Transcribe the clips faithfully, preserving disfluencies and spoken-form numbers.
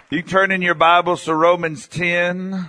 You turn in your Bibles to Romans ten.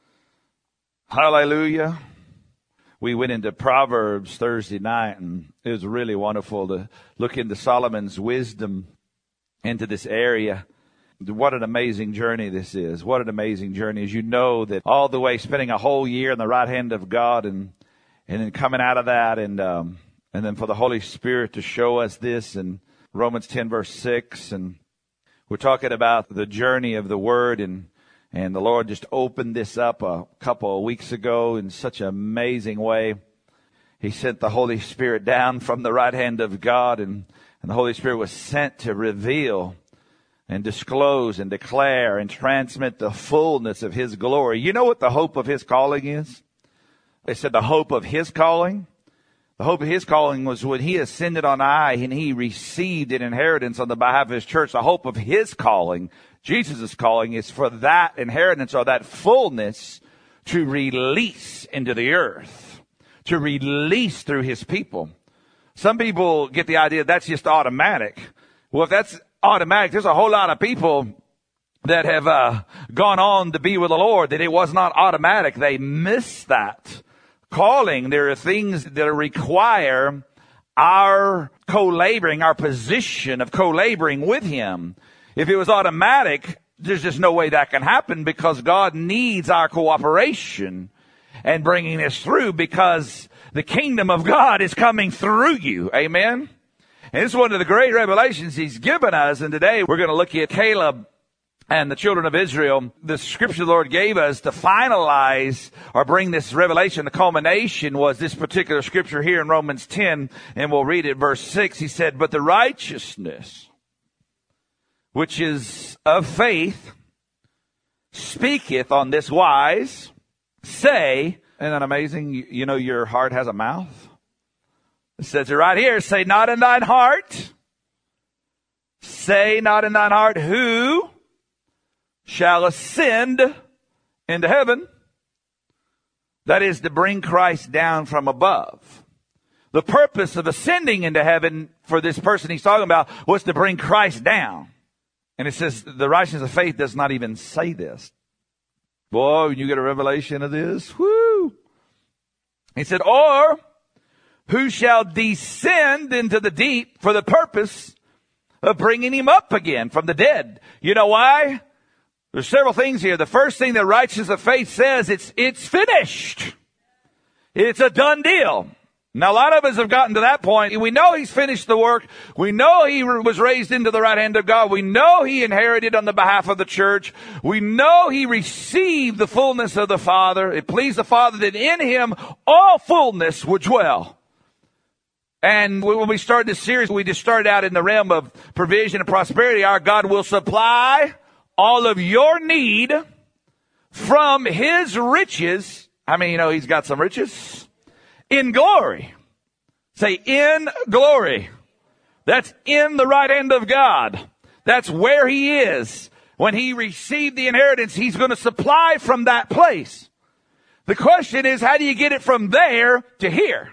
Hallelujah. We went into Proverbs Thursday night, and it was really wonderful to look into Solomon's wisdom into this area. What an amazing journey this is. What an amazing journey. As you know, that all the way spending a whole year in the right hand of God, and and then coming out of that, and um, and then for the Holy Spirit to show us this in Romans ten verse six. And we're talking about the journey of the Word, and and the Lord just opened this up a couple of weeks ago in such an amazing way. He sent the Holy Spirit down from the right hand of God, and, and the Holy Spirit was sent to reveal and disclose and declare and transmit the fullness of His glory. You know what the hope of His calling is? They said the hope of His calling. The hope of His calling was when He ascended on high and He received an inheritance on the behalf of His church. The hope of His calling, Jesus' calling, is for that inheritance or that fullness to release into the earth, to release through His people. Some people get the idea that's just automatic. Well, if that's automatic, there's a whole lot of people that have uh, gone on to be with the Lord that it was not automatic. They missed that calling. There are things that require our co-laboring, our position of co-laboring with Him. If it was automatic, there's just no way that can happen, because God needs our cooperation and bringing this through, because the kingdom of God is coming through you. Amen. And this is one of the great revelations He's given us. And today we're going to look at Caleb and the children of Israel. The scripture the Lord gave us to finalize or bring this revelation, the culmination, was this particular scripture here in Romans ten. And we'll read it, verse six. He said, "But the righteousness which is of faith speaketh on this wise, say," isn't that amazing? You, you know your heart has a mouth? It says it right here, "Say not in thine heart, say not in thine heart, who shall ascend into heaven?" That is to bring Christ down from above. The purpose of ascending into heaven for this person he's talking about was to bring Christ down. And it says the righteousness of faith does not even say this. Boy, when you get a revelation of this, whoo. He said, "Or who shall descend into the deep for the purpose of bringing him up again from the dead?" You know why? There's several things here. The first thing that righteousness of faith says, it's, it's finished. It's a done deal. Now, a lot of us have gotten to that point. We know He's finished the work. We know He was raised into the right hand of God. We know He inherited on the behalf of the church. We know He received the fullness of the Father. It pleased the Father that in Him all fullness would dwell. And when we started this series, we just started out in the realm of provision and prosperity. Our God will supply all of your need from His riches. I mean, you know, He's got some riches. In glory. Say, in glory. That's in the right hand of God. That's where He is. When He received the inheritance, He's going to supply from that place. The question is, how do you get it from there to here?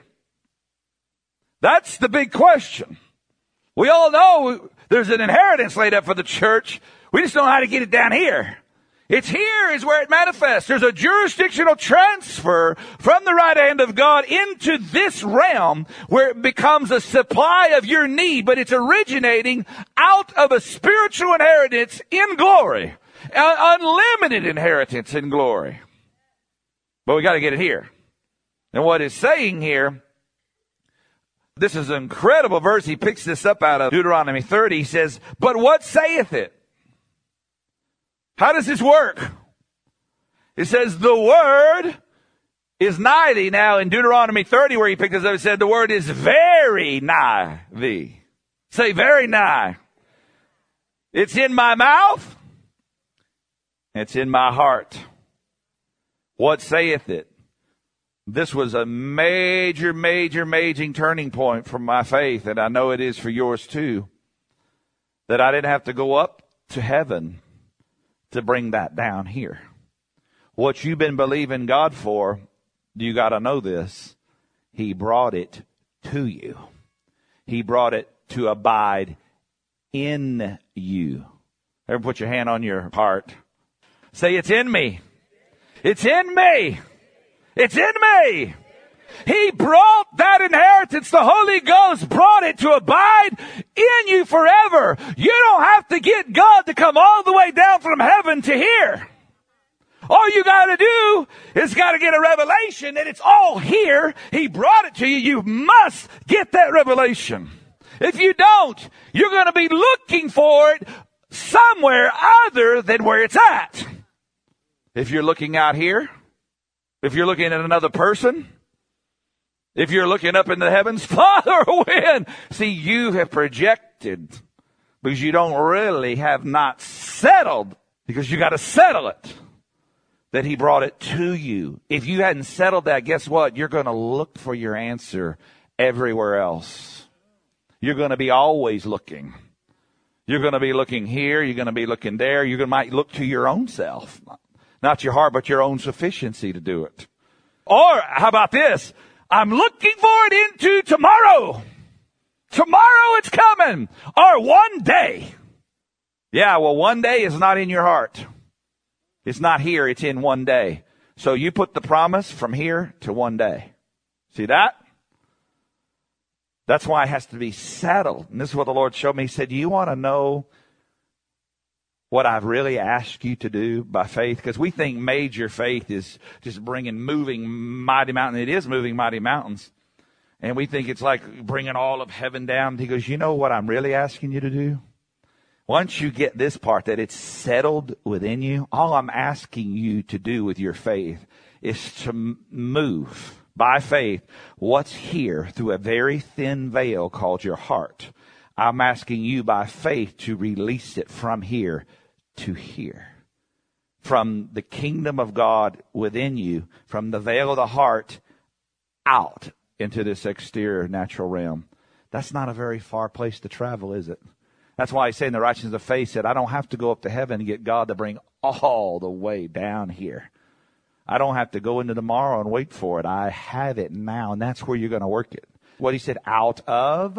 That's the big question. We all know there's an inheritance laid up for the church. We just don't know how to get it down here. It's here is where it manifests. There's a jurisdictional transfer from the right hand of God into this realm where it becomes a supply of your need, but it's originating out of a spiritual inheritance in glory, an unlimited inheritance in glory. But we got to get it here. And what it's saying here, this is an incredible verse. He picks this up out of Deuteronomy thirty. He says, "But what saith it?" How does this work? It says, "The word is nigh thee." Now in Deuteronomy thirty, where he picked this up, it said the word is very nigh thee. Say, very nigh. It's in my mouth. It's in my heart. What saith it? This was a major, major, major turning point for my faith, and I know it is for yours too, that I didn't have to go up to heaven to bring that down here. What you've been believing God for, you got to know this. He brought it to you. He brought it to abide in you. Everyone put your hand on your heart. Say, it's in me. It's in me. It's in me. He brought that inheritance. The Holy Ghost brought it to abide in you forever. You don't have to get God to come all the way down from heaven to here. All you got to do is got to get a revelation that it's all here. He brought it to you. You must get that revelation. If you don't, you're going to be looking for it somewhere other than where it's at. If you're looking out here, if you're looking at another person, if you're looking up in the heavens, Father, when? See, you have projected because you don't really have not settled, because you got to settle it, that he brought it to you. If you hadn't settled that, guess what? You're going to look for your answer everywhere else. You're going to be always looking. You're going to be looking here. You're going to be looking there. You might look to your own self. Not your heart, but your own sufficiency to do it. Or how about this? I'm looking for it into tomorrow. Tomorrow it's coming. Or one day. Yeah, well, one day is not in your heart. It's not here. It's in one day. So you put the promise from here to one day. See that? That's why it has to be settled. And this is what the Lord showed me. He said, do you want to know what I've really asked you to do by faith? Because we think major faith is just bringing moving mighty mountains. It is moving mighty mountains. And we think it's like bringing all of heaven down. He goes, you know what I'm really asking you to do? Once you get this part, that it's settled within you, all I'm asking you to do with your faith is to move by faith what's here through a very thin veil called your heart. I'm asking you by faith to release it from here to here. From the kingdom of God within you, from the veil of the heart out into this exterior natural realm. That's not a very far place to travel, is it? That's why I say in the righteousness of faith said, I don't have to go up to heaven and get God to bring all the way down here. I don't have to go into tomorrow and wait for it. I have it now, and that's where you're going to work it. What he said, out of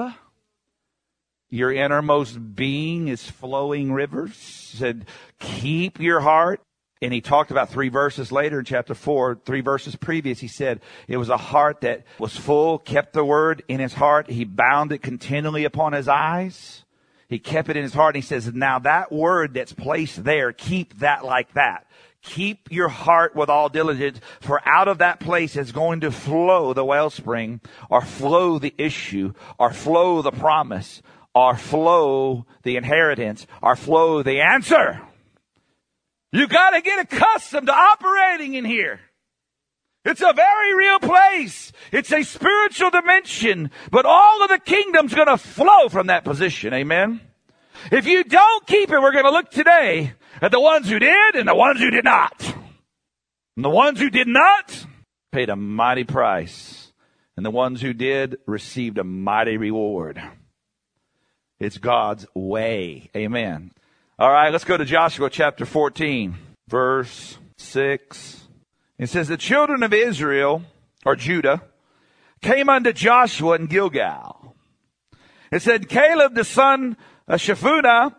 your innermost being is flowing rivers. He said, keep your heart. And he talked about three verses later in chapter four, three verses previous. He said it was a heart that was full, kept the word in his heart. He bound it continually upon his eyes. He kept it in his heart. And he says, now that word that's placed there, keep that like that. Keep your heart with all diligence, for out of that place is going to flow the wellspring, or flow the issue, or flow the promise, or flow the inheritance, or flow the answer. You got to get accustomed to operating in here. It's a very real place. It's a spiritual dimension, but all of the kingdom's going to flow from that position. Amen. If you don't keep it, we're going to look today at the ones who did and the ones who did not. And the ones who did not paid a mighty price. And the ones who did received a mighty reward. It's God's way. Amen. All right, let's go to Joshua chapter fourteen, verse six. It says, the children of Israel, or Judah, came unto Joshua in Gilgal. It said, Caleb the son of Shephunneh,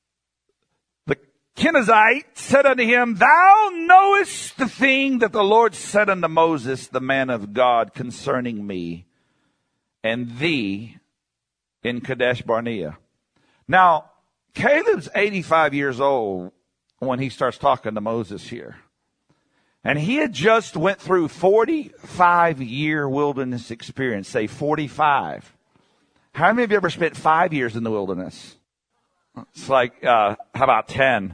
the Kenizzite, said unto him, thou knowest the thing that the Lord said unto Moses, the man of God, concerning me and thee in Kadesh Barnea. Now, Caleb's eighty-five years old when he starts talking to Moses here. And he had just went through forty-five year wilderness experience. Say forty-five. How many of you ever spent five years in the wilderness? It's like, uh, how about ten?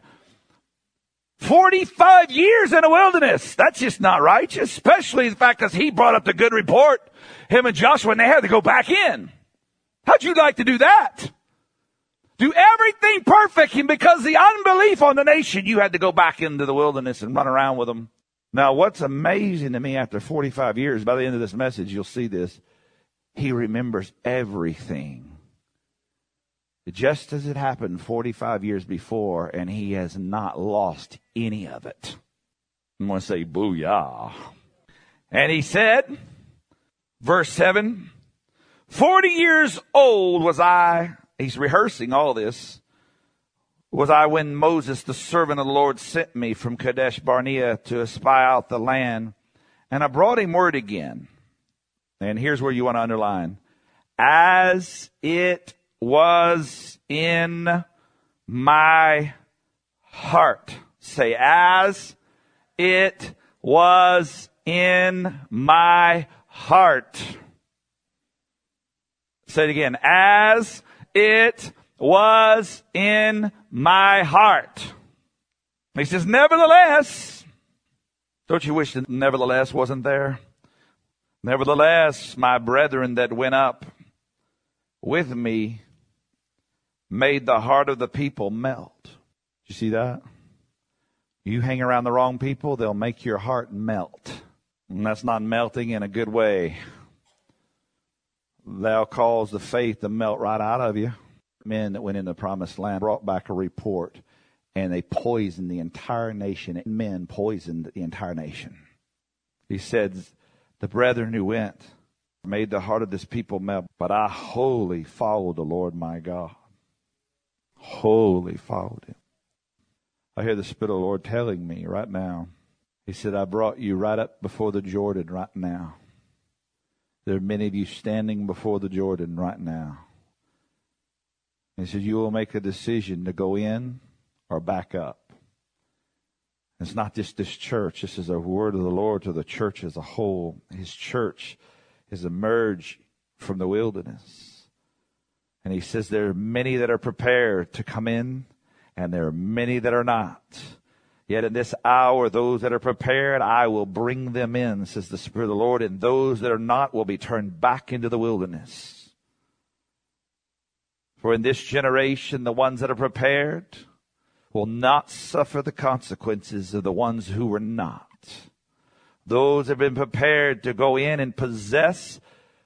forty-five years in the wilderness. That's just not righteous. Especially the fact that he brought up the good report, him and Joshua, and they had to go back in. How'd you like to do that? Do everything perfect, and because of the unbelief on the nation, you had to go back into the wilderness and run around with them. Now, what's amazing to me after forty-five years, by the end of this message, you'll see this. He remembers everything. Just as it happened forty-five years before, and he has not lost any of it. I'm going to say, booyah. And he said, verse seven, forty years old was I. He's rehearsing all this. Was I when Moses, the servant of the Lord, sent me from Kadesh Barnea to espy out the land, and I brought him word again. And here's where you want to underline. As it was in my heart. Say, as it was in my heart. Say it again. As it was in my heart. He says, nevertheless. Don't you wish that nevertheless wasn't there? Nevertheless, my brethren that went up with me made the heart of the people melt. You see that? You hang around the wrong people, they'll make your heart melt. And that's not melting in a good way. They'll cause the faith to melt right out of you. Men that went in the promised land brought back a report, and they poisoned the entire nation. Men poisoned the entire nation. He said, the brethren who went made the heart of this people melt, but I wholly followed the Lord my God. Wholly followed him. I hear the Spirit of the Lord telling me right now. He said, I brought you right up before the Jordan right now. There are many of you standing before the Jordan right now. He said, you will make a decision to go in or back up. It's not just this church. This is a word of the Lord to the church as a whole. His church has emerged from the wilderness. And he says there are many that are prepared to come in, and there are many that are not. Yet in this hour, those that are prepared, I will bring them in, says the Spirit of the Lord, and those that are not will be turned back into the wilderness. For in this generation, the ones that are prepared will not suffer the consequences of the ones who were not. Those have been prepared to go in and possess,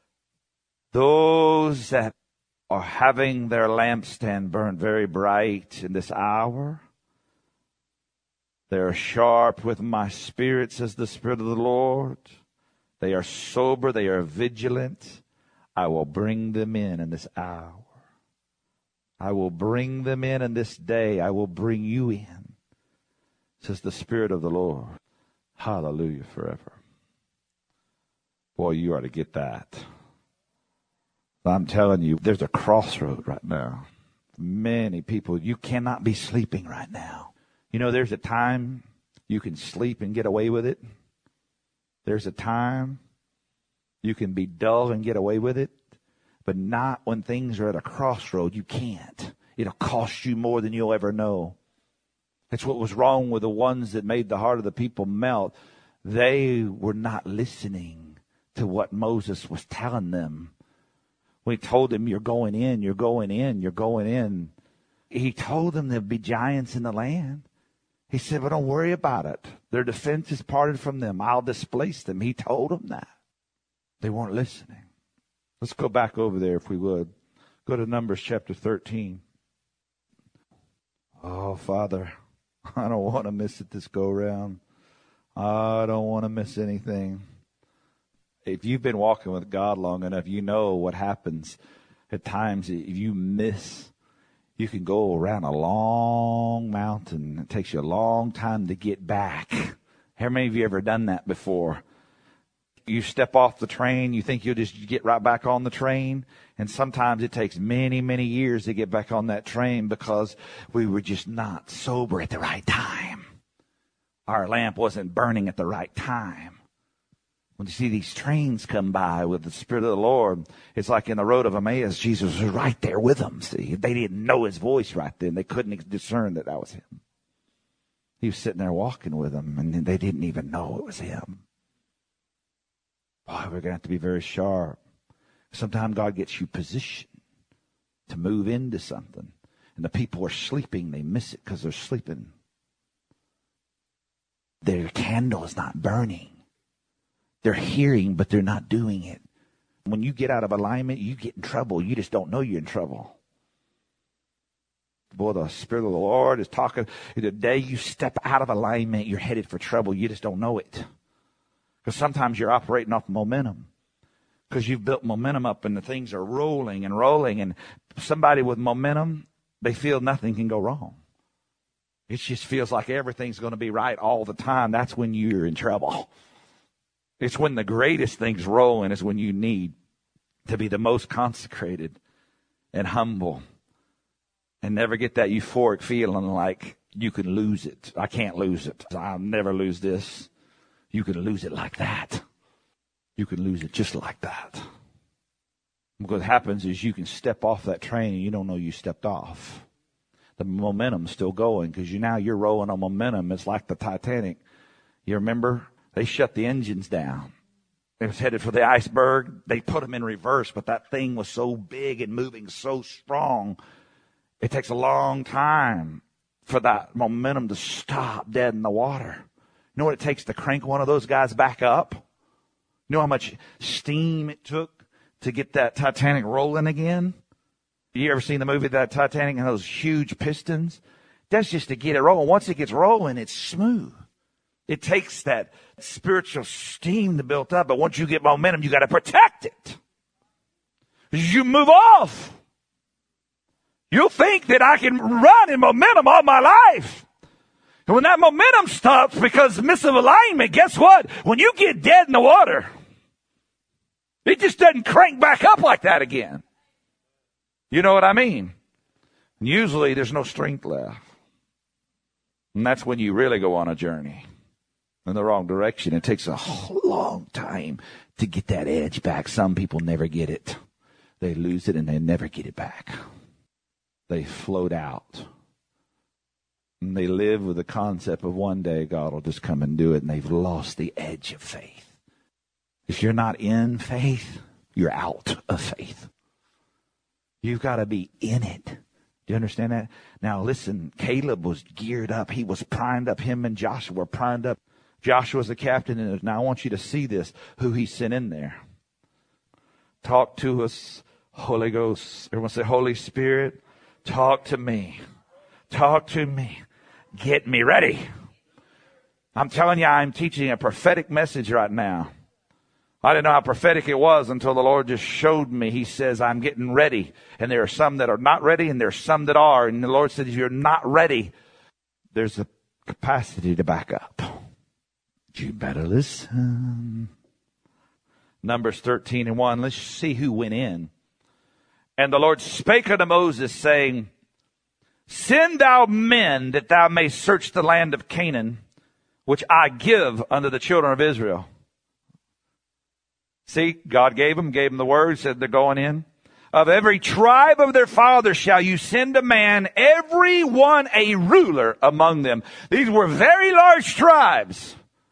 those that are having their lampstand burned very bright in this hour. They are sharp with my spirit, says the Spirit of the Lord. They are sober. They are vigilant. I will bring them in in this hour. I will bring them in in this day. I will bring you in, says the Spirit of the Lord. Hallelujah forever. Boy, you ought to get that. I'm telling you, there's a crossroad right now. Many people, you cannot be sleeping right now. You know, there's a time you can sleep and get away with it. There's a time you can be dull and get away with it. But not when things are at a crossroad. You can't. It'll cost you more than you'll ever know. That's what was wrong with the ones that made the heart of the people melt. They were not listening to what Moses was telling them. When he told them, you're going in, you're going in, you're going in. He told them there'd be giants in the land. He said, but don't worry about it. Their defense is parted from them. I'll displace them. He told them that. They weren't listening. Let's go back over there if we would. Go to Numbers chapter thirteen. Oh, Father, I don't want to miss it this go-round. I don't want to miss anything. If you've been walking with God long enough, you know what happens at times. If you miss, you can go around a long mountain. It takes you a long time to get back. How many of you ever done that before? You step off the train, you think you'll just get right back on the train, and sometimes it takes many, many years to get back on that train because we were just not sober at the right time. Our lamp wasn't burning at the right time. When you see these trains come by with the Spirit of the Lord, it's like in the road of Emmaus, Jesus was right there with them. See, they didn't know his voice right then. They couldn't discern that that was him. He was sitting there walking with them, and they didn't even know it was him. Boy, we're going to have to be very sharp. Sometimes God gets you positioned to move into something. And the people are sleeping. They miss it because they're sleeping. Their candle is not burning. They're hearing, but they're not doing it. When you get out of alignment, you get in trouble. You just don't know you're in trouble. Boy, the Spirit of the Lord is talking. The day you step out of alignment, you're headed for trouble. You just don't know it. Because sometimes you're operating off momentum. Because you've built momentum up and the things are rolling and rolling. And somebody with momentum, they feel nothing can go wrong. It just feels like everything's going to be right all the time. That's when you're in trouble. It's when the greatest thing's rolling is when you need to be the most consecrated and humble and never get that euphoric feeling like you can lose it. I can't lose it. I'll never lose this. You can lose it like that. You can lose it just like that. What happens is you can step off that train and you don't know you stepped off. The momentum's still going because you now you're rolling on momentum. It's like the Titanic. You remember? They shut the engines down. It was headed for the iceberg. They put them in reverse, but that thing was so big and moving so strong. It takes a long time for that momentum to stop dead in the water. You know what it takes to crank one of those guys back up? You know how much steam it took to get that Titanic rolling again? You ever seen the movie that Titanic and those huge pistons? That's just to get it rolling. Once it gets rolling, it's smooth. It takes that spiritual steam to build up, but once you get momentum, you got to protect it. You move off. You'll think that I can run in momentum all my life. And when that momentum stops because of misalignment, guess what? When you get dead in the water, it just doesn't crank back up like that again. You know what I mean? And usually there's no strength left. And that's when you really go on a journey in the wrong direction. It takes a long time to get that edge back. Some people never get it. They lose it and they never get it back. They float out. And they live with the concept of one day God will just come and do it, and they've lost the edge of faith. If you're not in faith, you're out of faith. You've got to be in it. Do you understand that? Now listen, Caleb was geared up. He was primed up. Him and Joshua were primed up. Joshua's the captain. And now I want you to see this, who he sent in there. Talk to us, Holy Ghost. Everyone say, Holy Spirit, talk to me. Talk to me. Get me ready. I'm telling you, I'm teaching a prophetic message right now. I didn't know how prophetic it was until the Lord just showed me. He says, I'm getting ready. And there are some that are not ready, and there are some that are. And the Lord said, if you're not ready, there's a capacity to back up. You better listen. Numbers thirteen and one. Let's see who went in. And the Lord spake unto Moses, saying, Send thou men that thou mayst search the land of Canaan, which I give unto the children of Israel. See, God gave them, gave them the word, said they're going in. Of every tribe of their fathers shall you send a man, every one a ruler among them. These were very large tribes.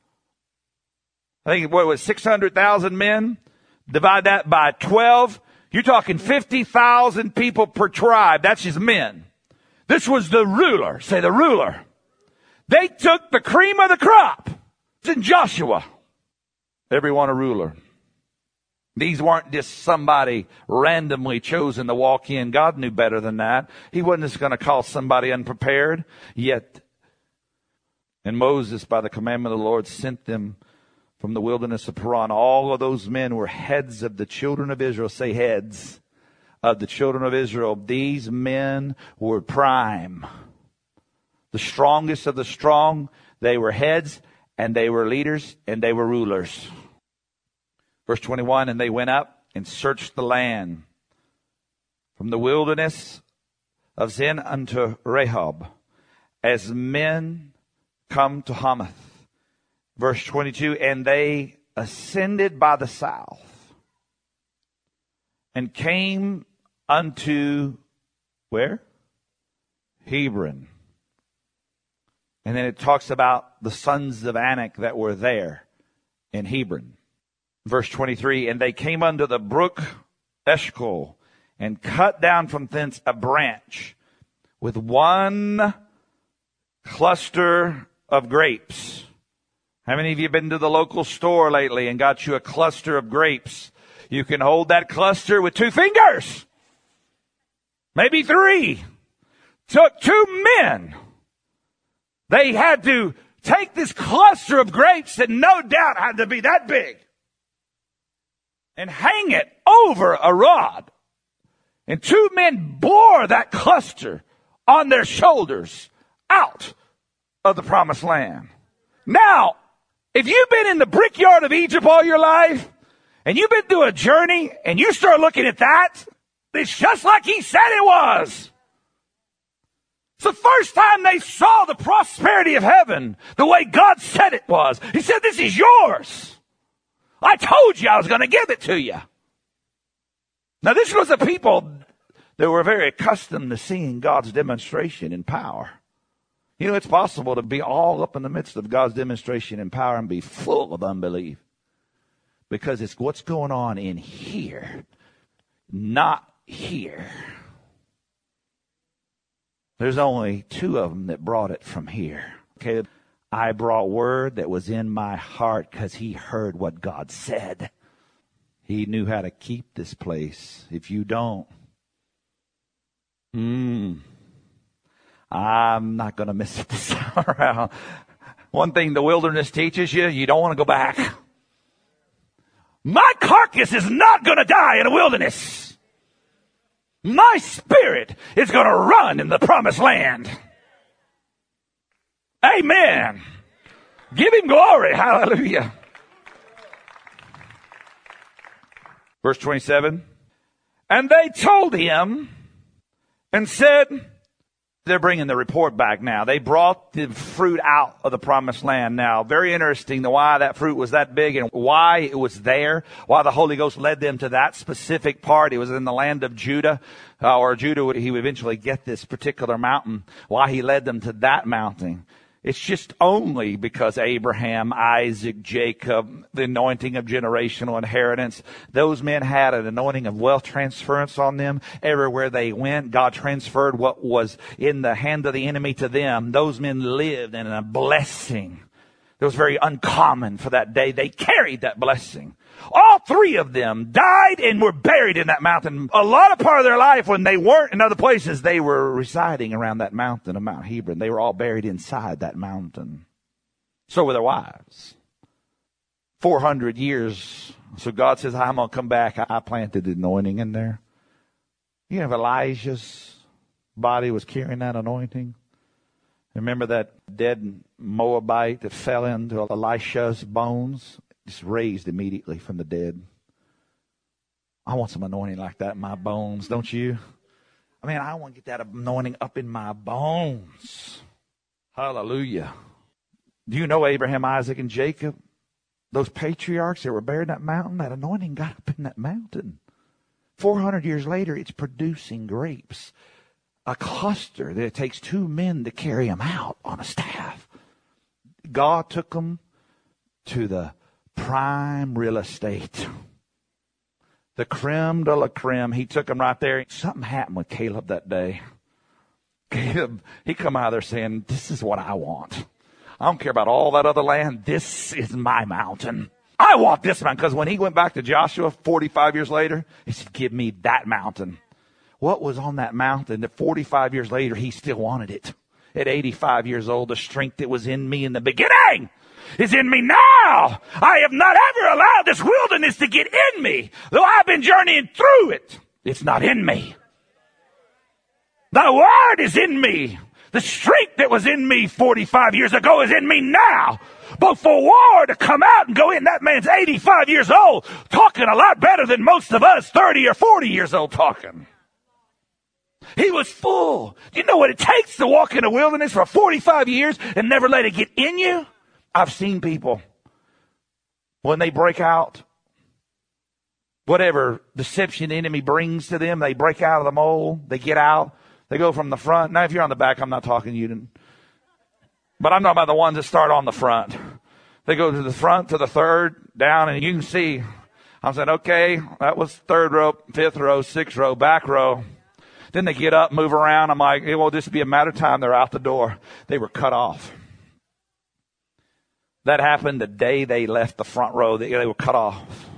I think, what was six hundred thousand men? Divide that by twelve. You're talking fifty thousand people per tribe. That's just men. This was the ruler. Say the ruler. They took the cream of the crop. It's in Joshua. Everyone a ruler. These weren't just somebody randomly chosen to walk in. God knew better than that. He wasn't just going to call somebody unprepared. Yet, and Moses, by the commandment of the Lord, sent them from the wilderness of Paran. All of those men were heads of the children of Israel. Say heads of the children of Israel. These men were prime. The strongest of the strong. They were heads, and they were leaders, and they were rulers. Verse twenty-one, and they went up and searched the land from the wilderness of Zin unto Rehob, as men come to Hamath. Verse twenty-two, and they ascended by the south and came unto, where? Hebron. And then it talks about the sons of Anak that were there in Hebron. Verse twenty-three, and they came unto the brook Eshcol, and cut down from thence a branch with one cluster of grapes. How many of you have been to the local store lately and got you a cluster of grapes? You can hold that cluster with two fingers. Maybe three. Took two men. They had to take this cluster of grapes that no doubt had to be that big and hang it over a rod. And two men bore that cluster on their shoulders out of the promised land. Now, if you've been in the brickyard of Egypt all your life, and you've been through a journey, and you start looking at that, it's just like he said it was. It's the first time they saw the prosperity of heaven the way God said it was. He said, this is yours. I told you I was going to give it to you. Now, this was a people that were very accustomed to seeing God's demonstration in power. You know, it's possible to be all up in the midst of God's demonstration in power and be full of unbelief. Because it's what's going on in here, not here. There's only two of them that brought it from here. Okay, I brought word that was in my heart because he heard what God said. He knew how to keep this place. If you don't, hmm, I'm not going to miss it this time around. One thing the wilderness teaches you, you don't want to go back. My carcass is not going to die in a wilderness. My spirit is going to run in the promised land. Amen. Give him glory. Hallelujah. Verse twenty-seven. And they told him and said, they're bringing the report back now. They brought the fruit out of the promised land now. Very interesting the why that fruit was that big and why it was there, why the Holy Ghost led them to that specific part. It was in the land of Judah, uh, or Judah, he would eventually get this particular mountain, why he led them to that mountain. It's just only because Abraham, Isaac, Jacob, the anointing of generational inheritance, those men had an anointing of wealth transference on them. Everywhere they went, God transferred what was in the hand of the enemy to them. Those men lived in a blessing that was very uncommon for that day. They carried that blessing. All three of them died and were buried in that mountain. A lot of part of their life when they weren't in other places, they were residing around that mountain of Mount Hebron. They were all buried inside that mountain. So were their wives. four hundred years. So God says, I'm going to come back. I planted the anointing in there. You know, Elijah's body was carrying that anointing. Remember that dead Moabite that fell into Elisha's bones? Just raised immediately from the dead. I want some anointing like that in my bones, don't you? I mean, I want to get that anointing up in my bones. Hallelujah. Do you know Abraham, Isaac, and Jacob? Those patriarchs that were buried in that mountain, that anointing got up in that mountain. four hundred years later, it's producing grapes. A cluster that it takes two men to carry them out on a staff. God took them to the prime real estate. The creme de la creme. He took them right there. Something happened with Caleb that day. Caleb, he come out of there saying, this is what I want. I don't care about all that other land. This is my mountain. I want this mountain. Because when he went back to Joshua forty-five years later, he said, give me that mountain. What was on that mountain that forty-five years later, he still wanted it? At eighty-five years old, the strength that was in me in the beginning is in me now. I have not ever allowed this wilderness to get in me. Though I've been journeying through it, it's not in me. The word is in me. The strength that was in me forty-five years ago is in me now. But for war to come out and go in, that man's eighty-five years old, talking a lot better than most of us thirty or forty years old talking. He was full. Do you know what it takes to walk in a wilderness for forty-five years and never let it get in you? I've seen people, when they break out, whatever deception the enemy brings to them, they break out of the mold, they get out, they go from the front. Now, if you're on the back, I'm not talking to you. But I'm talking about the ones that start on the front. They go to the front, to the third, down, and you can see. I'm saying, okay, that was third row, fifth row, sixth row, back row. Then they get up, move around. I'm like, it will just be a matter of time. They're out the door. They were cut off. That happened the day they left the front row. They, they were cut off.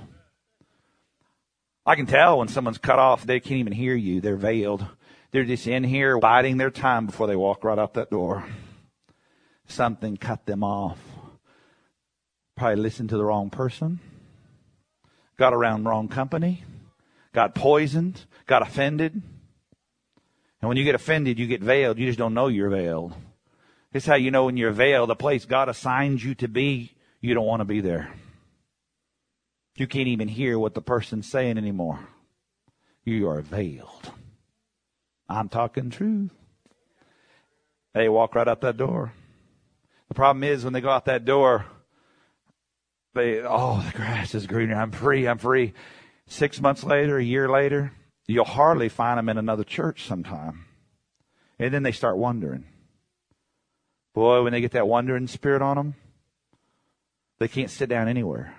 I can tell when someone's cut off, they can't even hear you. They're veiled. They're just in here biding their time before they walk right out that door. Something cut them off. Probably listened to the wrong person. Got around wrong company. Got poisoned. Got offended. And when you get offended, you get veiled. You just don't know you're veiled. It's how you know when you're veiled, the place God assigns you to be, you don't want to be there. You can't even hear what the person's saying anymore. You are veiled. I'm talking truth. They walk right out that door. The problem is when they go out that door, they, oh, the grass is greener. I'm free. I'm free. Six months later, a year later, you'll hardly find them in another church sometime. And then they start wondering. Boy, when they get that wandering spirit on them, they can't sit down anywhere.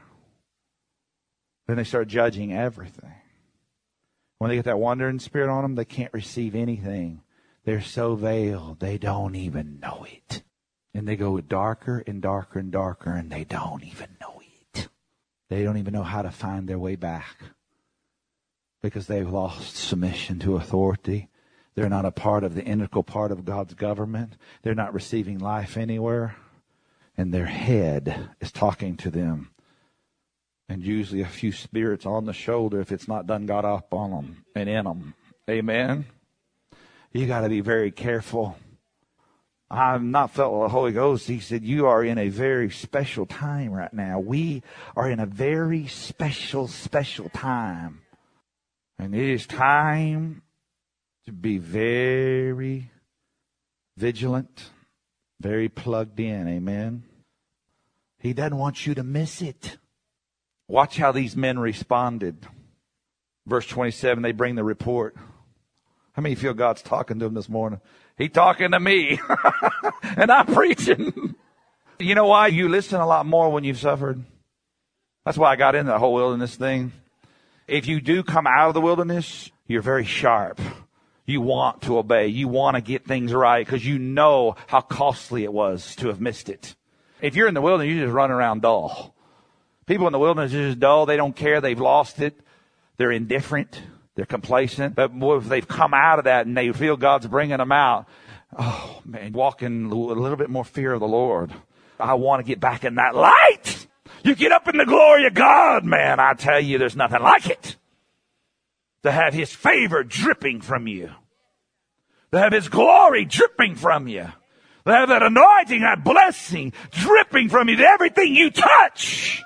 Then they start judging everything. When they get that wandering spirit on them, they can't receive anything. They're so veiled, they don't even know it. And they go darker and darker and darker, and they don't even know it. They don't even know how to find their way back because they've lost submission to authority. They're not a part of the integral part of God's government. They're not receiving life anywhere. And their head is talking to them. And usually a few spirits on the shoulder if it's not done got up on them and in them. Amen? You got to be very careful. I've not felt the Holy Ghost. He said, you are in a very special time right now. We are in a very special, special time. And it is time to be very vigilant, very plugged in. Amen. He doesn't want you to miss it. Watch how these men responded. Verse twenty-seven, they bring the report. How many feel God's talking to them this morning? He's talking to me. And I'm preaching. You know why? You listen a lot more when you've suffered. That's why I got into the whole wilderness thing. If you do come out of the wilderness, you're very sharp. You want to obey. You want to get things right because you know how costly it was to have missed it. If you're in the wilderness, you just run around dull. People in the wilderness are just dull. They don't care. They've lost it. They're indifferent. They're complacent. But if they've come out of that and they feel God's bringing them out, oh, man, walk in a little bit more fear of the Lord. I want to get back in that light. You get up in the glory of God, man. I tell you, there's nothing like it. To have His favor dripping from you. To have His glory dripping from you. To have that anointing, that blessing dripping from you to everything you touch.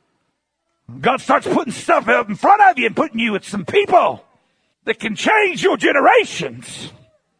God starts putting stuff up in front of you and putting you with some people that can change your generations.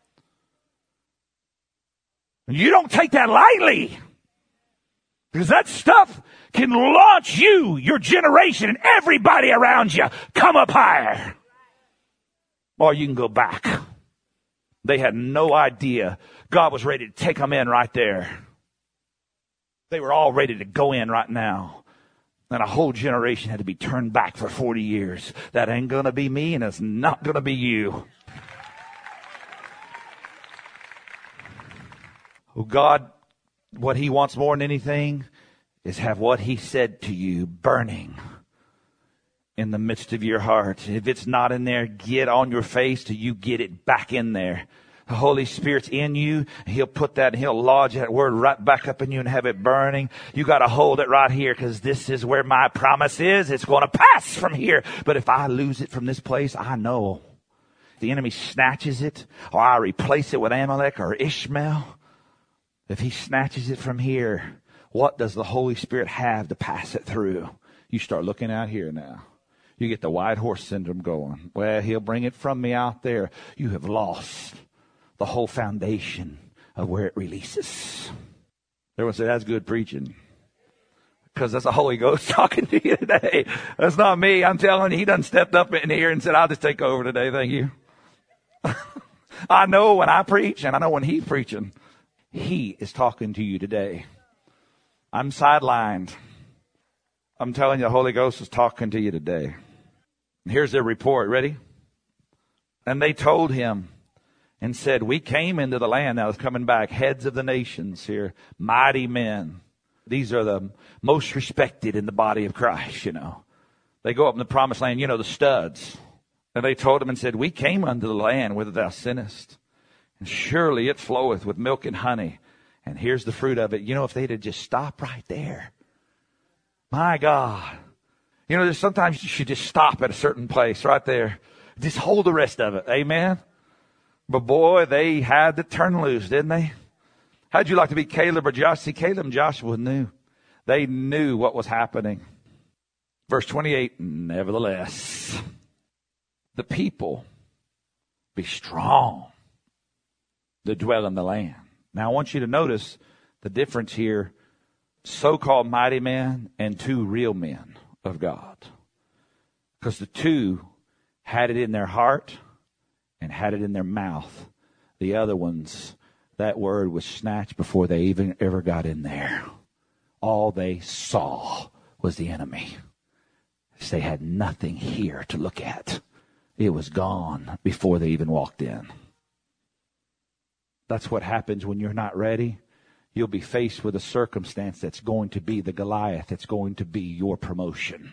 And you don't take that lightly. Because that stuff can launch you, your generation, and everybody around you come up higher. Or you can go back. They had no idea God was ready to take them in right there. They were all ready to go in right now. And a whole generation had to be turned back for forty years. That ain't going to be me, and it's not going to be you. Oh, God, what He wants more than anything is have what He said to you burning in the midst of your heart. If it's not in there, get on your face till you get it back in there. The Holy Spirit's in you. He'll put that, and He'll lodge that word right back up in you and have it burning. You got to hold it right here because this is where my promise is. It's going to pass from here. But if I lose it from this place, I know the enemy snatches it, or I replace it with Amalek or Ishmael. If he snatches it from here, what does the Holy Spirit have to pass it through? You start looking out here now. You get the white horse syndrome going. Well, He'll bring it from me out there. You have lost the whole foundation of where it releases. Everyone said, that's good preaching. Because that's the Holy Ghost talking to you today. That's not me. I'm telling you, He done stepped up in here and said, I'll just take over today. Thank you. I know when I preach, and I know when He's preaching. He is talking to you today. I'm sidelined. I'm telling you, the Holy Ghost is talking to you today. Here's their report. Ready? And they told him and said, we came into the land. Now it's coming back. Heads of the nations here. Mighty men. These are the most respected in the body of Christ, you know. They go up in the promised land, you know, the studs. And they told him and said, we came unto the land whither thou sinnest. And surely it floweth with milk and honey. And here's the fruit of it. You know, if they'd have just stopped right there. My God. You know, there's sometimes you should just stop at a certain place right there. Just hold the rest of it. Amen. But boy, they had to turn loose, didn't they? How'd you like to be Caleb or Joshua? See, Caleb and Joshua knew. They knew what was happening. Verse twenty-eight, nevertheless, the people be strong that dwell in the land. Now, I want you to notice the difference here. So-called mighty men and two real men of God. Because the two had it in their heart and had it in their mouth. The other ones, that word was snatched before they even ever got in there. All they saw was the enemy. They had nothing here to look at. It was gone before they even walked in. That's what happens when you're not ready. You'll be faced with a circumstance that's going to be the Goliath. That's going to be your promotion.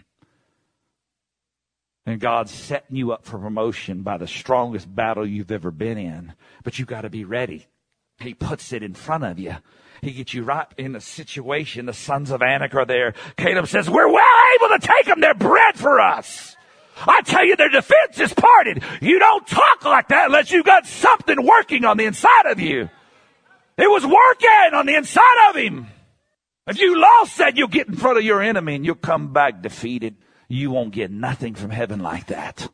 And God's setting you up for promotion by the strongest battle you've ever been in. But you've got to be ready. He puts it in front of you. He gets you right in a situation. The sons of Anak are there. Caleb says, we're well able to take them. They're bread for us. I tell you, their defense is parted. You don't talk like that unless you've got something working on the inside of you. It was working on the inside of him. If you lost that, you'll get in front of your enemy and you'll come back defeated. You won't get nothing from heaven like that.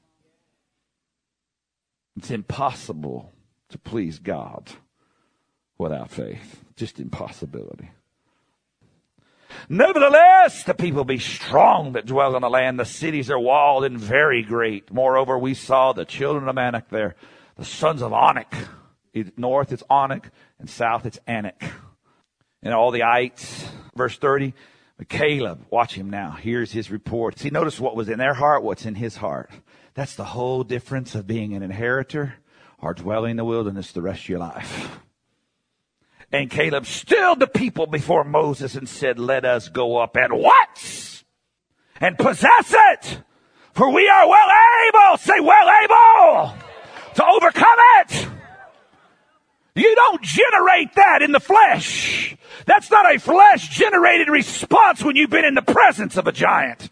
It's impossible to please God without faith. Just impossibility. Nevertheless, the people be strong that dwell in the land. The cities are walled and very great. Moreover, we saw the children of Anak there, the sons of Anak. North it's Anak, and south it's Anak. And all the ites. Verse thirty, but Caleb, watch him now. Here's his report. See, notice what was in their heart, what's in his heart. That's the whole difference of being an inheritor or dwelling in the wilderness the rest of your life. And Caleb stilled the people before Moses and said, let us go up at once and possess it. For we are well able, say well able, to overcome it. You don't generate that in the flesh. That's not a flesh-generated response when you've been in the presence of a giant.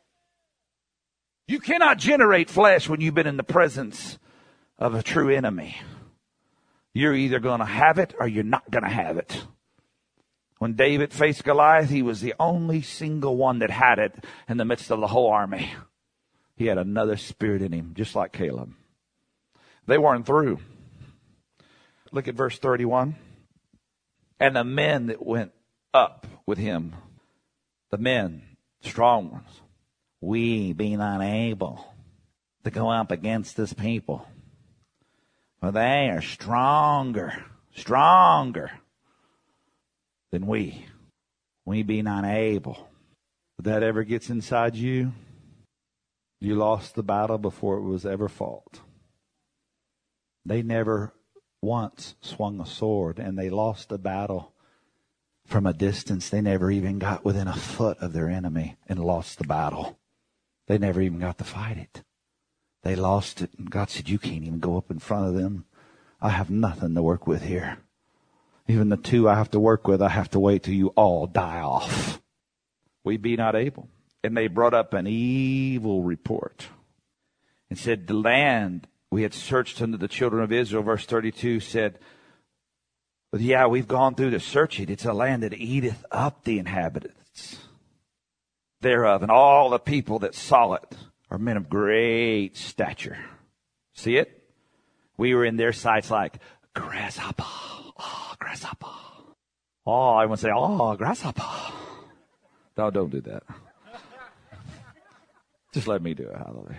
You cannot generate flesh when you've been in the presence of a true enemy. You're either going to have it or you're not going to have it. When David faced Goliath, he was the only single one that had it in the midst of the whole army. He had another spirit in him, just like Caleb. They weren't through. Look at verse thirty-one. And the men that went up with him, the men, strong ones, we being unable to go up against this people. For they are stronger, stronger than we. We being unable. If that ever gets inside you, you lost the battle before it was ever fought. They never once swung a sword, and they lost the battle from a distance. They never even got within a foot of their enemy and lost the battle. They never even got to fight it. They lost it, and God said, you can't even go up in front of them. I have nothing to work with here. Even the two I have to work with, I have to wait till you all die off. We be not able. And they brought up an evil report and said, the land we had searched unto the children of Israel, verse thirty-two said, but yeah, we've gone through to search it. It's a land that eateth up the inhabitants thereof. And all the people that saw it are men of great stature. See it? We were in their sights like grasshopper. Oh, grasshopper. Oh, I want to say, oh, grasshopper. No, don't do that. Just let me do it. Hallelujah.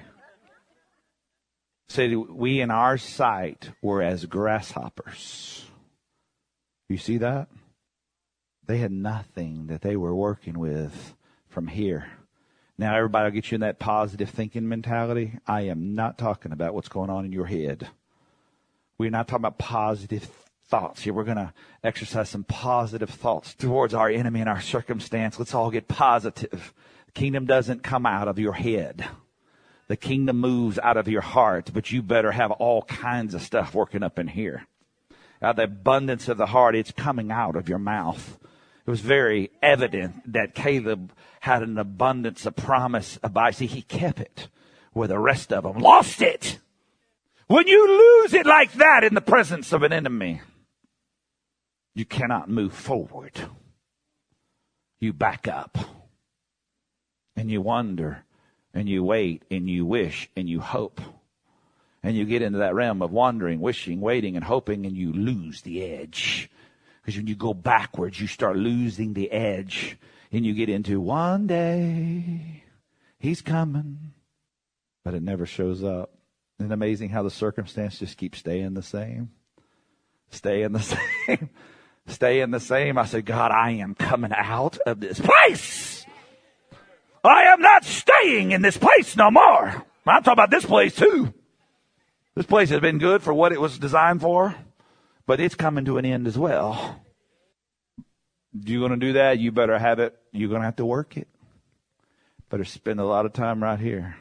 Say, we in our sight were as grasshoppers. You see that? They had nothing that they were working with from here. Now, everybody will get you in that positive thinking mentality. I am not talking about what's going on in your head. We're not talking about positive thoughts here. We're going to exercise some positive thoughts towards our enemy and our circumstance. Let's all get positive. The kingdom doesn't come out of your head. The kingdom moves out of your heart, but you better have all kinds of stuff working up in here. Out of the abundance of the heart, it's coming out of your mouth. It was very evident that Caleb had an abundance of promise about. See, he kept it where the rest of them lost it. When you lose it like that in the presence of an enemy, You cannot move forward. You back up. And you wonder, and you wait, and you wish, and you hope. And you get into that realm of wondering, wishing, waiting, and hoping, and you lose the edge. Because when you go backwards, you start losing the edge. And you get into one day, he's coming. But it never shows up. Isn't it amazing how the circumstance just keeps staying the same? Staying the same. Staying the same. I said, God, I am coming out of this place. I am not staying in this place no more. I'm talking about this place too. This place has been good for what it was designed for, but it's coming to an end as well. You're going to do that, you better have it. You're going to have to work it. Better spend a lot of time right here.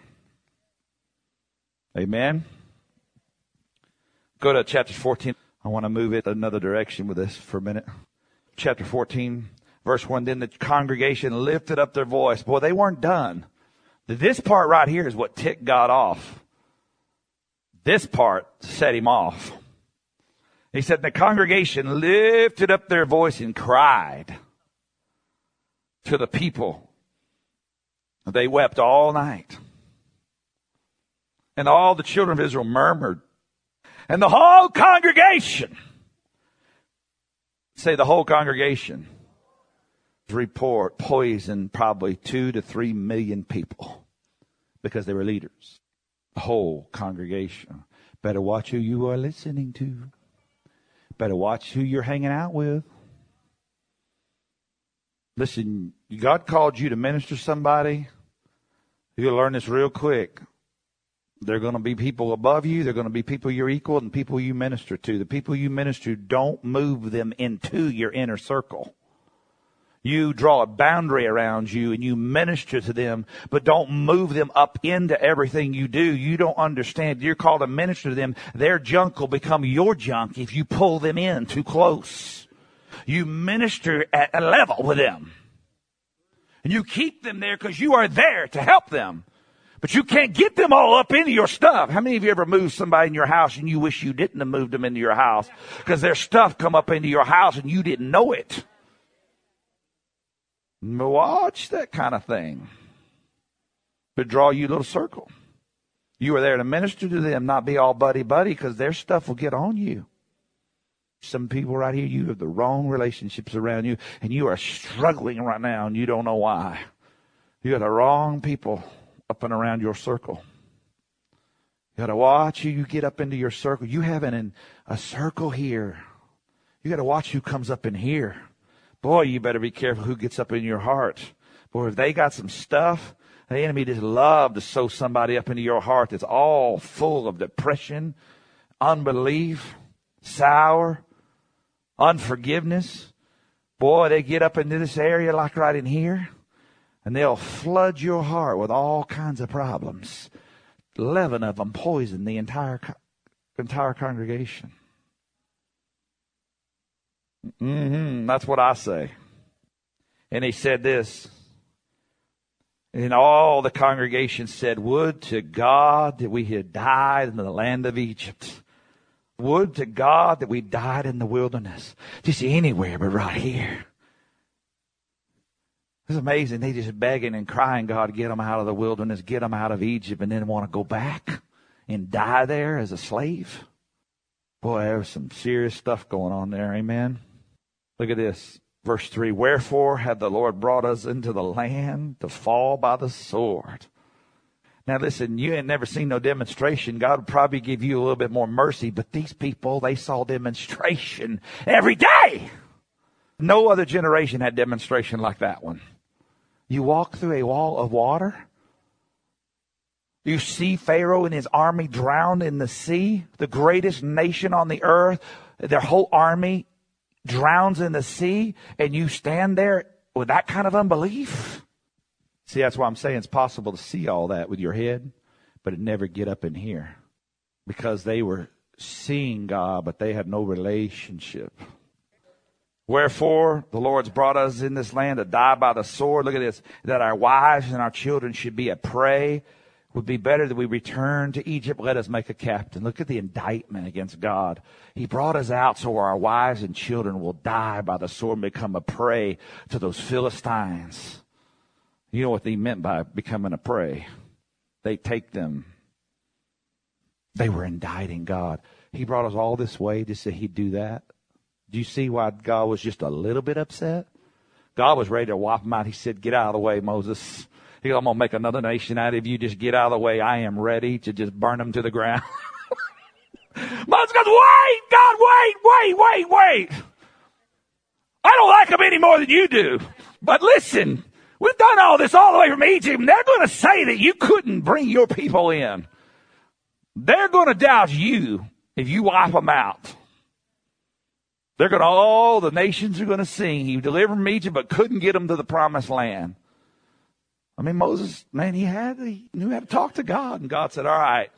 Amen. Go to chapter fourteen. I want to move it another direction with this for a minute. Chapter fourteen, verse one. Then the congregation lifted up their voice. Boy, they weren't done. This part right here is what ticked God off. This part set him off. He said, the congregation lifted up their voice and cried to the people. They wept all night. And all the children of Israel murmured. And the whole congregation, say the whole congregation, report poisoned probably two to three million people because they were leaders. The whole congregation. Better watch who you are listening to. Better watch who you're hanging out with. Listen, God called you to minister to somebody. You'll learn this real quick. There are going to be people above you. There are going to be people you're equal and people you minister to. The people you minister to, don't move them into your inner circle. You draw a boundary around you and you minister to them, but don't move them up into everything you do. You don't understand. You're called to minister to them. Their junk will become your junk if you pull them in too close. You minister at a level with them. And you keep them there because you are there to help them. But you can't get them all up into your stuff. How many of you ever moved somebody in your house and you wish you didn't have moved them into your house because their stuff come up into your house and you didn't know it? Watch that kind of thing. But draw you a little circle. You are there to minister to them, not be all buddy-buddy, because their stuff will get on you. Some people right here, you have the wrong relationships around you, and you are struggling right now, and you don't know why. You have the wrong people up and around your circle. You got to watch who you get up into your circle. You have an, a circle here. You got to watch who comes up in here. Boy, you better be careful who gets up in your heart. Boy, if they got some stuff, the enemy just love to sow somebody up into your heart that's all full of depression, unbelief, sour, unforgiveness. Boy, they get up into this area like right in here, and they'll flood your heart with all kinds of problems. Eleven of them poison the entire entire congregation. Mm-hmm, that's what I say. And he said this. And all the congregation said, would to God that we had died in the land of Egypt. Would to God that we died in the wilderness. Just anywhere but right here. It's amazing. They just begging and crying, God, get them out of the wilderness, get them out of Egypt, and then want to go back and die there as a slave. Boy, there's some serious stuff going on there. Amen. Look at this. Verse three. Wherefore hath the Lord brought us into the land to fall by the sword. Now listen, you ain't never seen no demonstration. God would probably give you a little bit more mercy, but these people, they saw demonstration every day. No other generation had demonstration like that one. You walk through a wall of water. You see Pharaoh and his army drowned in the sea. The greatest nation on the earth. Their whole army drowns in the sea. And you stand there with that kind of unbelief. See, that's why I'm saying it's possible to see all that with your head, but it never get up in here. Because they were seeing God, but they had no relationship. Wherefore, the Lord's brought us in this land to die by the sword. Look at this. That our wives and our children should be a prey. would be better that we return to Egypt. Let us make a captain. Look at the indictment against God. He brought us out so our wives and children will die by the sword and become a prey to those Philistines. You know what they meant by becoming a prey? They take them. They were indicting God. He brought us all this way just so he'd do that. Do you see why God was just a little bit upset? God was ready to wipe them out. He said, get out of the way, Moses. He goes, I'm going to make another nation out of you. Just get out of the way. I am ready to just burn them to the ground. Moses goes, wait, God, wait, wait, wait, wait. I don't like them any more than you do. But listen, we've done all this all the way from Egypt, and they're going to say that you couldn't bring your people in. They're going to doubt you if you wipe them out. They're going to, all the nations are going to sing. He delivered from Egypt, but couldn't get them to the promised land. I mean, Moses, man, he had, he knew how to talk to God. And God said, all right.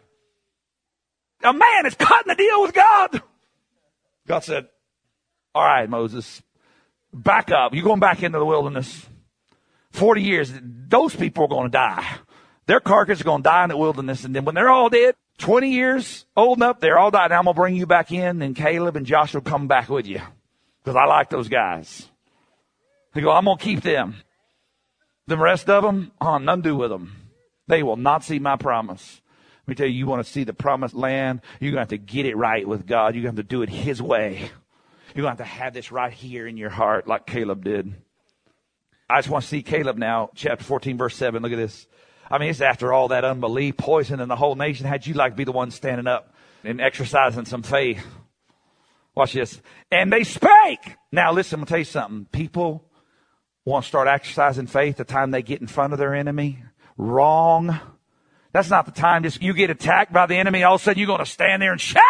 A man is cutting the deal with God. God said, all right, Moses, back up. You're going back into the wilderness. Forty years, those people are going to die. Their carcass is going to die in the wilderness. And then when they're all dead, twenty years old enough, they're all died. Now I'm going to bring you back in, and Caleb and Joshua come back with you. Because I like those guys. He go, I'm going to keep them. The rest of them, oh, nothing to do with them. They will not see my promise. Let me tell you, you want to see the promised land, you're going to have to get it right with God. You're going to have to do it his way. You're going to have to have this right here in your heart like Caleb did. I just want to see Caleb now, chapter fourteen, verse seven. Look at this. I mean, it's after all that unbelief, poison in the whole nation. How'd you like to be the one standing up and exercising some faith? Watch this. And they spake. Now, listen, I'm going to tell you something. People want to start exercising faith the time they get in front of their enemy. Wrong. That's not the time. Just you get attacked by the enemy, all of a sudden you're going to stand there and shout.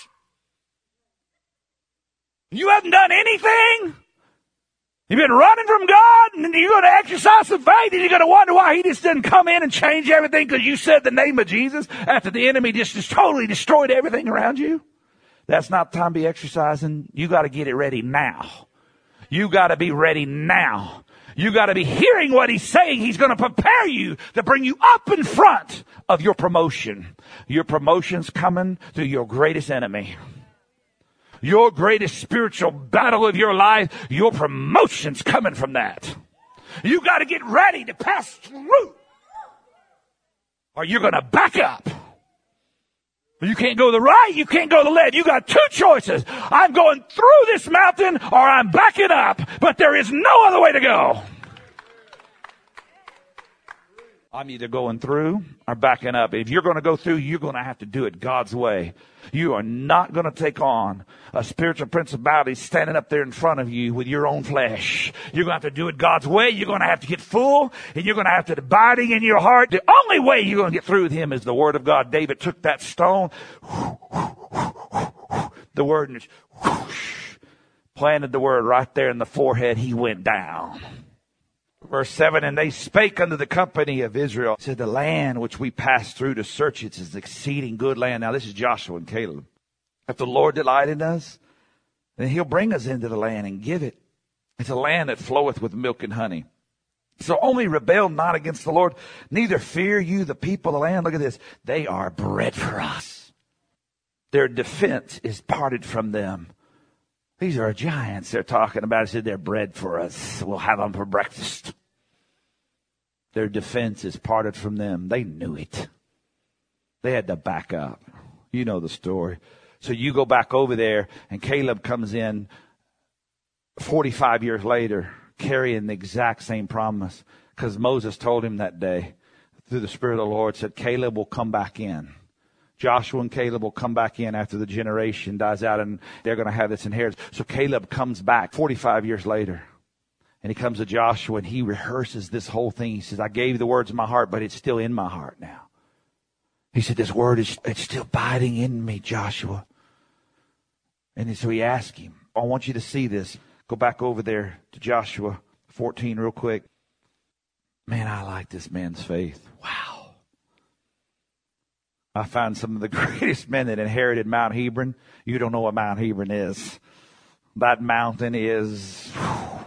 You haven't done anything. You've been running from God, and you're going to exercise some faith, and you're going to wonder why he just didn't come in and change everything because you said the name of Jesus after the enemy just, just totally destroyed everything around you. That's not the time to be exercising. You got to get it ready now. You got to be ready now. You got to be hearing what he's saying. He's going to prepare you to bring you up in front of your promotion. Your promotion's coming through your greatest enemy. Your greatest spiritual battle of your life, your promotion's coming from that. You got to get ready to pass through, or you're going to back up. You can't go to the right, you can't go to the left. You got two choices. I'm going through this mountain or I'm backing up, but there is no other way to go. I'm either going through or backing up. If you're going to go through, you're going to have to do it God's way. You are not going to take on a spiritual principality standing up there in front of you with your own flesh. You're going to have to do it God's way. You're going to have to get full, and you're going to have to abiding in your heart. The only way you're going to get through with him is the word of God. David took that stone, the word, and whoosh, planted the word right there in the forehead. He went down. Verse seven, and they spake unto the company of Israel, said, the land which we passed through to search it is an exceeding good land. Now this is Joshua and Caleb. If the Lord delight in us, then he'll bring us into the land and give it. It's a land that floweth with milk and honey. So only rebel not against the Lord, neither fear you the people of the land. Look at this. They are bread for us. Their defense is parted from them. These are giants they're talking about. I said they're bread for us. We'll have them for breakfast. Their defense is parted from them. They knew it. They had to back up. You know the story. So you go back over there, and Caleb comes in forty-five years later carrying the exact same promise, because Moses told him that day through the Spirit of the Lord, said Caleb will come back in. Joshua and Caleb will come back in after the generation dies out, and they're going to have this inheritance. So Caleb comes back forty-five years later, and he comes to Joshua, and he rehearses this whole thing. He says, I gave the words in my heart, but it's still in my heart now. He said, this word is it's still abiding in me, Joshua. And so he asked him, I want you to see this. Go back over there to Joshua fourteen real quick. Man, I like this man's faith. Wow. I found some of the greatest men that inherited Mount Hebron. You don't know what Mount Hebron is. That mountain is whew,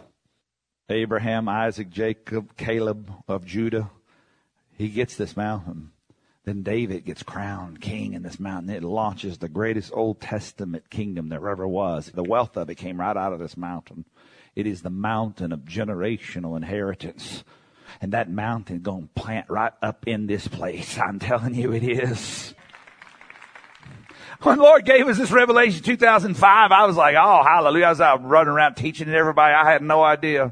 Abraham, Isaac, Jacob, Caleb of Judah. He gets this mountain. Then David gets crowned king in this mountain. It launches the greatest Old Testament kingdom there ever was. The wealth of it came right out of this mountain. It is the mountain of generational inheritance. And that mountain going to plant right up in this place. I'm telling you it is. When the Lord gave us this revelation two thousand five, I was like, oh, hallelujah. I was out running around teaching everybody. I had no idea.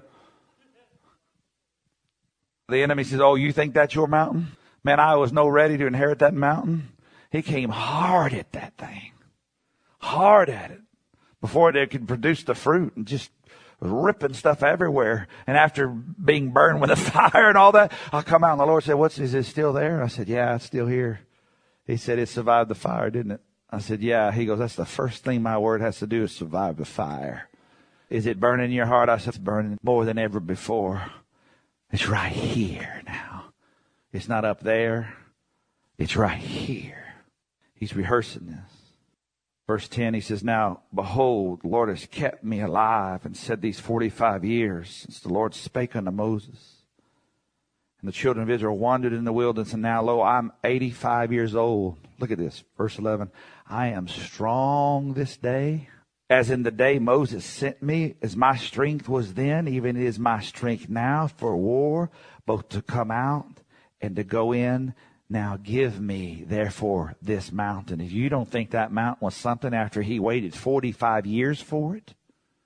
The enemy says, oh, you think that's your mountain? Man, I was no ready to inherit that mountain. He came hard at that thing. Hard at it. Before they could produce the fruit, and just ripping stuff everywhere. And after being burned with the fire and all that, I come out and the Lord said, what's, is it still there? I said, yeah, it's still here. He said, it survived the fire, didn't it? I said, yeah. He goes, that's the first thing my word has to do is survive the fire. Is it burning in your heart? I said, it's burning more than ever before. It's right here now. It's not up there. It's right here. He's rehearsing this. Verse ten, he says, now, behold, the Lord has kept me alive and said these forty-five years since the Lord spake unto Moses. And the children of Israel wandered in the wilderness, and now, lo, I'm eighty-five years old. Look at this, verse eleven. I am strong this day, as in the day Moses sent me, as my strength was then, even is my strength now for war, both to come out and to go in. Now give me, therefore, this mountain. If you don't think that mountain was something after he waited forty-five years for it,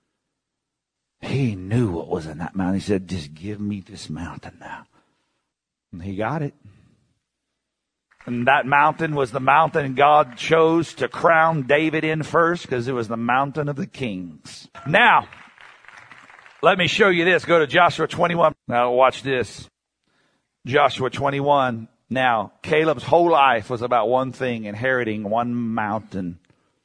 he knew what was in that mountain. He said, just give me this mountain now. And he got it. And that mountain was the mountain God chose to crown David in first, because it was the mountain of the kings. Now, let me show you this. Go to Joshua twenty-one. Now watch this. Joshua twenty-one. Now, Caleb's whole life was about one thing, inheriting one mountain.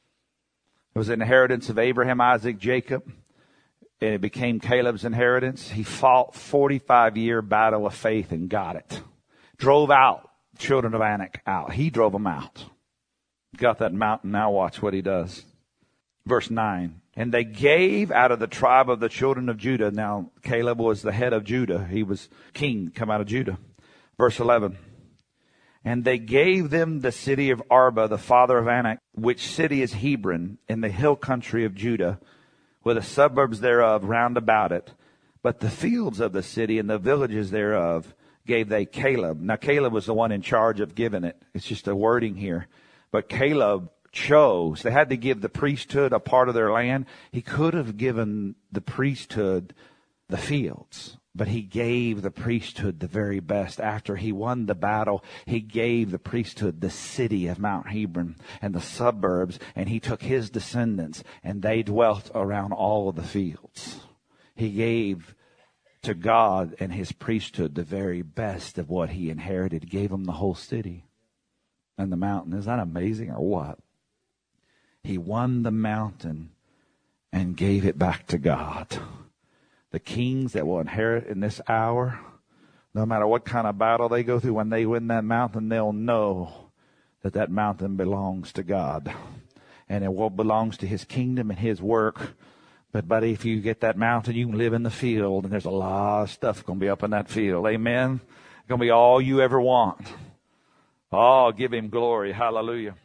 It was an inheritance of Abraham, Isaac, Jacob, and it became Caleb's inheritance. He fought forty-five year battle of faith and got it. Drove out children of Anak out. He drove them out. Got that mountain. Now watch what he does. Verse nine. And they gave out of the tribe of the children of Judah. Now, Caleb was the head of Judah. He was king, come out of Judah. Verse eleven. And they gave them the city of Arba, the father of Anak, which city is Hebron, in the hill country of Judah, with the suburbs thereof round about it. But the fields of the city and the villages thereof gave they Caleb. Now, Caleb was the one in charge of giving it. It's just a wording here. But Caleb chose. They had to give the priesthood a part of their land. He could have given the priesthood the fields, but he gave the priesthood the very best. After he won the battle, he gave the priesthood the city of Mount Hebron and the suburbs, and he took his descendants, and they dwelt around all of the fields. He gave to God and his priesthood the very best of what he inherited. He gave them the whole city and the mountain. Is that amazing or what? He won the mountain and gave it back to God. The kings that will inherit in this hour, no matter what kind of battle they go through, when they win that mountain, they'll know that that mountain belongs to God. And it will belongs to his kingdom and his work. But, buddy, if you get that mountain, you can live in the field, and there's a lot of stuff going to be up in that field. Amen? It's going to be all you ever want. Oh, give him glory. Hallelujah.